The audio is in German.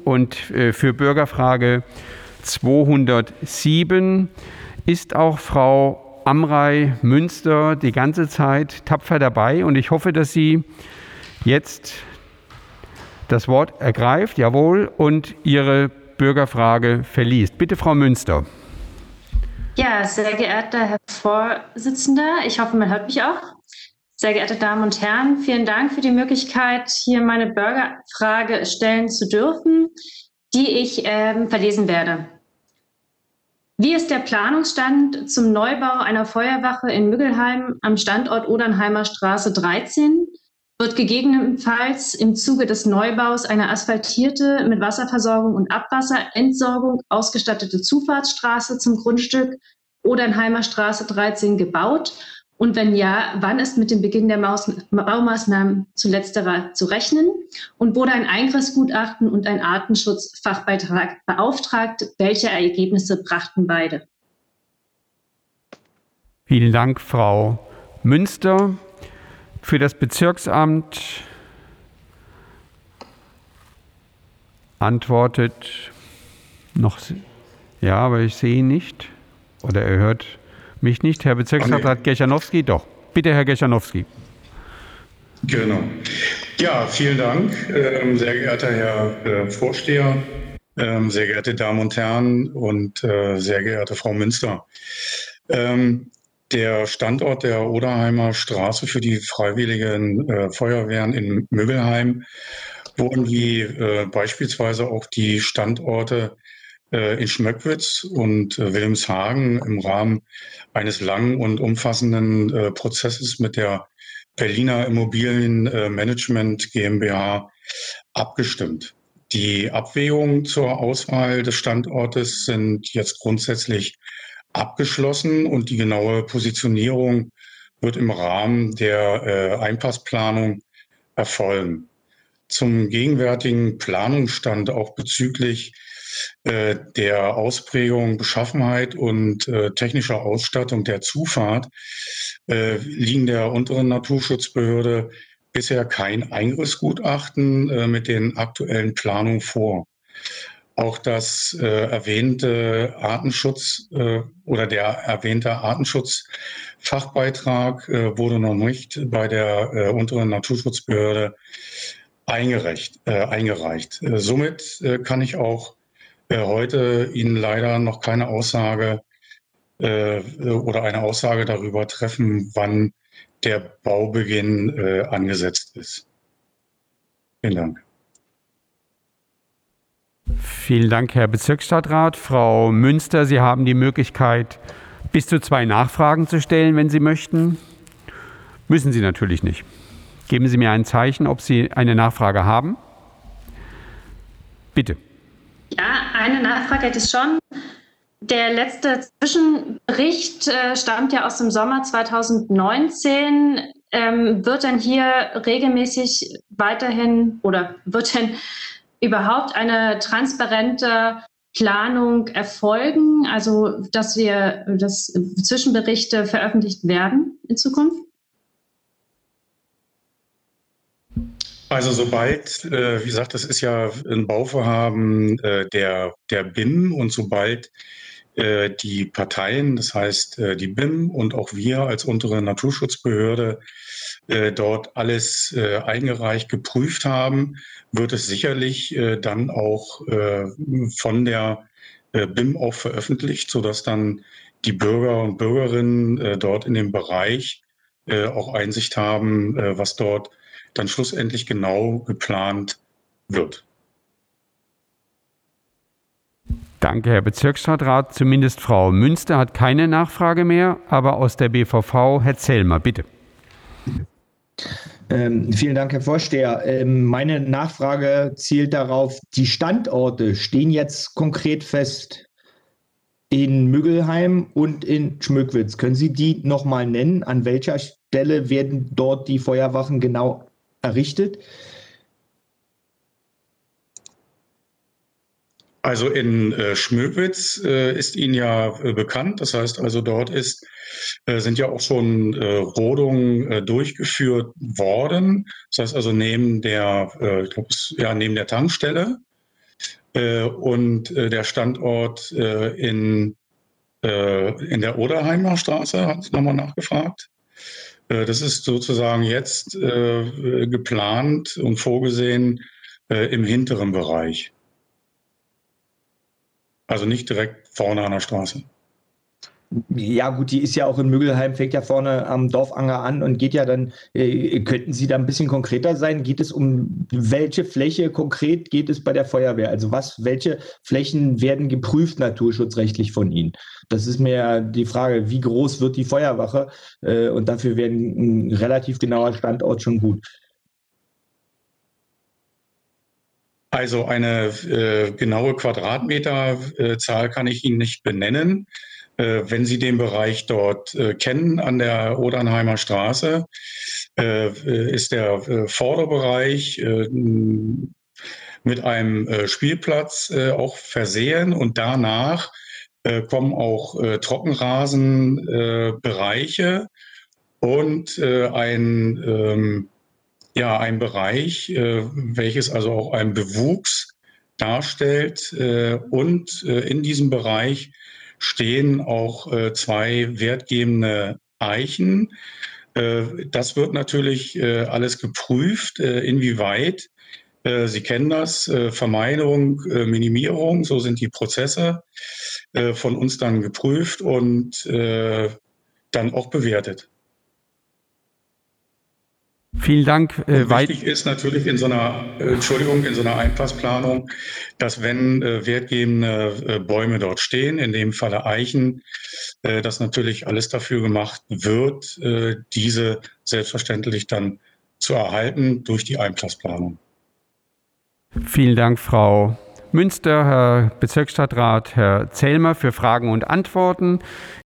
Und für Bürgerfrage 207 ist auch Frau Amrei Münster die ganze Zeit tapfer dabei. Und ich hoffe, dass sie jetzt das Wort ergreift, jawohl, und ihre Bürgerfrage verliest. Bitte, Frau Münster. Ja, sehr geehrter Herr Vorsitzender, ich hoffe, man hört mich auch. Sehr geehrte Damen und Herren, vielen Dank für die Möglichkeit, hier meine Bürgerfrage stellen zu dürfen, die ich verlesen werde. Wie ist der Planungsstand zum Neubau einer Feuerwache in Müggelheim am Standort Odernheimer Straße 13? Wird gegebenenfalls im Zuge des Neubaus eine asphaltierte, mit Wasserversorgung und Abwasserentsorgung ausgestattete Zufahrtsstraße zum Grundstück Odernheimer Straße 13 gebaut? Und wenn ja, wann ist mit dem Beginn der Baumaßnahmen zu letzterer zu rechnen? Und wurde ein Eingriffsgutachten und ein Artenschutzfachbeitrag beauftragt? Welche Ergebnisse brachten beide? Vielen Dank, Frau Münster. Für das Bezirksamt antwortet noch, ja, aber ich sehe ihn nicht oder er hört mich nicht. Herr Bezirksrat Gechanowski, doch. Bitte, Herr Gechanowski. Genau. Ja, vielen Dank, sehr geehrter Herr Vorsteher, sehr geehrte Damen und Herren und sehr geehrte Frau Münster. Der Standort der Oderheimer Straße für die Freiwilligen Feuerwehren in Müggelheim wurden wie beispielsweise auch die Standorte in Schmöckwitz und Wilhelmshagen im Rahmen eines langen und umfassenden Prozesses mit der Berliner Immobilienmanagement GmbH abgestimmt. Die Abwägungen zur Auswahl des Standortes sind jetzt grundsätzlich abgeschlossen und die genaue Positionierung wird im Rahmen der Einpassplanung erfolgen. Zum gegenwärtigen Planungsstand auch bezüglich der Ausprägung, Beschaffenheit und technischer Ausstattung der Zufahrt liegen der unteren Naturschutzbehörde bisher kein Eingriffsgutachten mit den aktuellen Planungen vor. Auch das erwähnte Artenschutz oder der erwähnte Artenschutzfachbeitrag wurde noch nicht bei der unteren Naturschutzbehörde eingereicht. Somit kann ich auch heute Ihnen leider noch keine Aussage oder eine Aussage darüber treffen, wann der Baubeginn angesetzt ist. Vielen Dank. Vielen Dank, Herr Bezirksstadtrat. Frau Münster, Sie haben die Möglichkeit, bis zu 2 Nachfragen zu stellen, wenn Sie möchten. Müssen Sie natürlich nicht. Geben Sie mir ein Zeichen, ob Sie eine Nachfrage haben. Bitte. Ja, eine Nachfrage hätte ich schon. Der letzte Zwischenbericht stammt ja aus dem Sommer 2019. Wird denn hier regelmäßig weiterhin oder wird denn überhaupt eine transparente Planung erfolgen, also dass Zwischenberichte veröffentlicht werden in Zukunft? Also sobald, wie gesagt, das ist ja ein Bauvorhaben der BIM und sobald die Parteien, das heißt die BIM und auch wir als untere Naturschutzbehörde dort alles eingereicht, geprüft haben, wird es sicherlich dann auch von der BIM auch veröffentlicht, sodass dann die Bürger und Bürgerinnen dort in dem Bereich auch Einsicht haben, was dort dann schlussendlich genau geplant wird. Danke, Herr Bezirksstadtrat. Zumindest Frau Münster hat keine Nachfrage mehr, aber aus der BVV Herr Zellmer, bitte. Vielen Dank, Herr Vorsteher. Meine Nachfrage zielt darauf, die Standorte stehen jetzt konkret fest in Müggelheim und in Schmöckwitz. Können Sie die nochmal nennen? An welcher Stelle werden dort die Feuerwachen genau errichtet? Also in Schmöckwitz ist Ihnen ja bekannt. Das heißt also, dort sind ja auch schon Rodungen durchgeführt worden. Das heißt also neben der, neben der Tankstelle. und der Standort in der Oderheimer Straße, hat es nochmal nachgefragt. Das ist sozusagen jetzt geplant und vorgesehen im hinteren Bereich. Also nicht direkt vorne an der Straße. Ja gut, die ist ja auch in Müggelheim, fängt ja vorne am Dorfanger an und geht ja dann, könnten Sie da ein bisschen konkreter sein? Geht es um welche Fläche konkret geht es bei der Feuerwehr? Also welche Flächen werden geprüft naturschutzrechtlich von Ihnen? Das ist mir ja die Frage, wie groß wird die Feuerwache? Und dafür wäre ein relativ genauer Standort schon gut. Also eine genaue Quadratmeterzahl kann ich Ihnen nicht benennen. Wenn Sie den Bereich dort kennen an der Odernheimer Straße, ist der Vorderbereich mit einem Spielplatz auch versehen und danach kommen auch Trockenrasenbereiche und ein Bereich, welches also auch einen Bewuchs darstellt. Und in diesem Bereich stehen auch zwei wertgebende Eichen. Das wird natürlich alles geprüft, inwieweit. Sie kennen das, Vermeidung, Minimierung, so sind die Prozesse von uns dann geprüft und dann auch bewertet. Vielen Dank. Wichtig ist natürlich in so einer Einplassplanung, dass wenn wertgebende Bäume dort stehen, in dem Falle Eichen, dass natürlich alles dafür gemacht wird, diese selbstverständlich dann zu erhalten durch die Einplassplanung. Vielen Dank, Frau Münster, Herr Bezirksstadtrat, Herr Zellmer, für Fragen und Antworten.